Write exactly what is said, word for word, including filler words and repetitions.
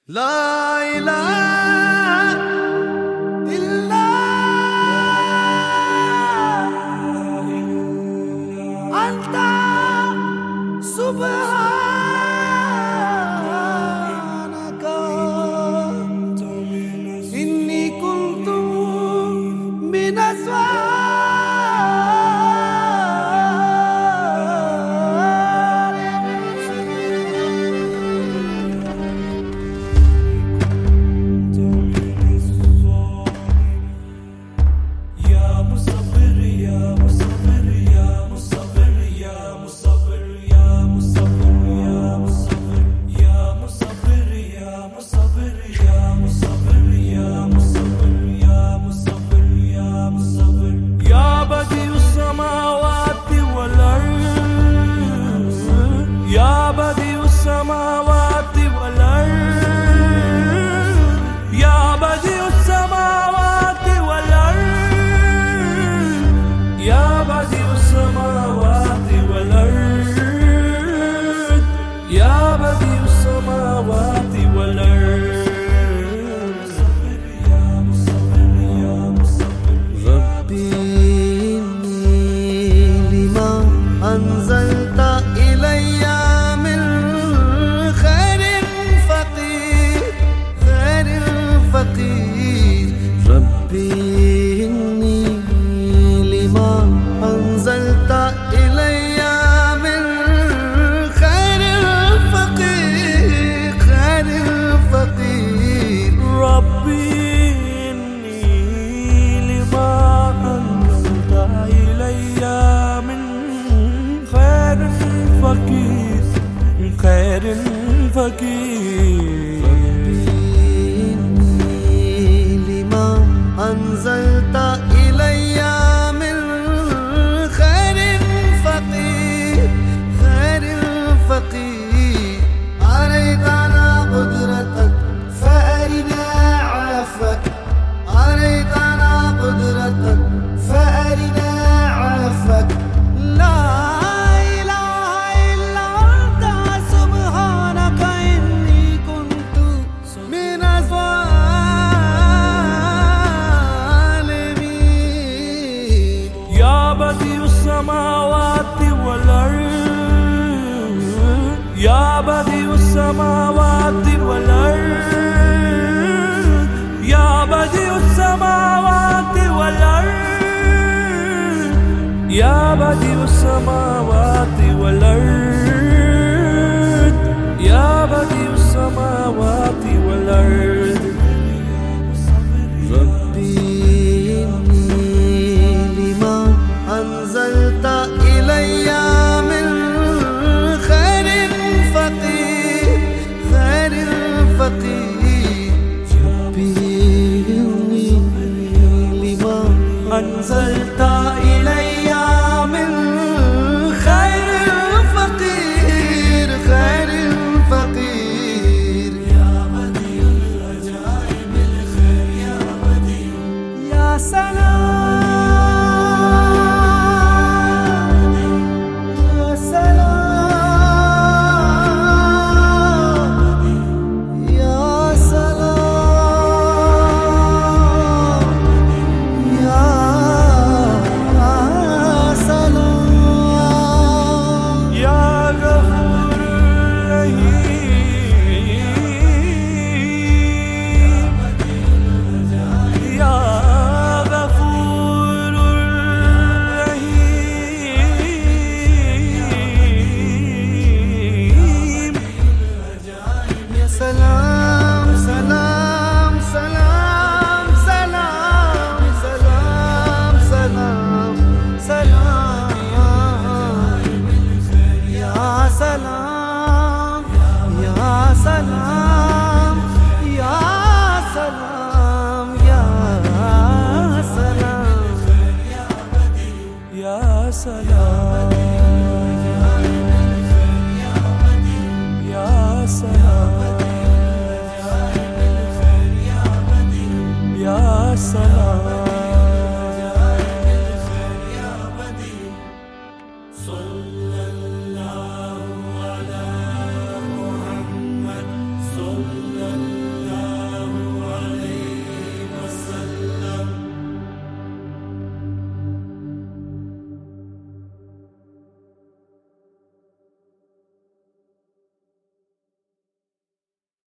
لا إله إلا أنت سبحانك إني كنت من الظالمين. السماوات والأرض يا بديع السماوات والأرض يا بديع السماوات والأرض يا بديع السماوات والأرض ربي إني لما أنزلت إلي ربي إني لما أنزلت إلي من خير الفقير خير الفقير ربي إني لما أنزلت إلي من خير الفقير خير الفقير أنزلت إلي من خير الفقير خير الفقير أريتنا قدرتك فأرنا عفك أريتنا قدرتك فأرنا عفك لا إله إلا أنت سبحانك إني كنت من بديع السماوات والأرض يا بديع السماوات والأرض يا بديع السماوات والأرض يا بديع السماوات والأرض يا بديع السماوات والأرض ربي أنزلت إلي من خير الفقير خير الفقير ربي إني لما أنزلت إلي من خير الفقير خير الفقير يا بديع العجائب الخير يا بديع يا سلام سلام سلام سلام سلام سلام سلام سلام يا سلام يا سلام يا سلام يا سلام يا سلام يا سلام يا سلام صلى الله على محمد صلى الله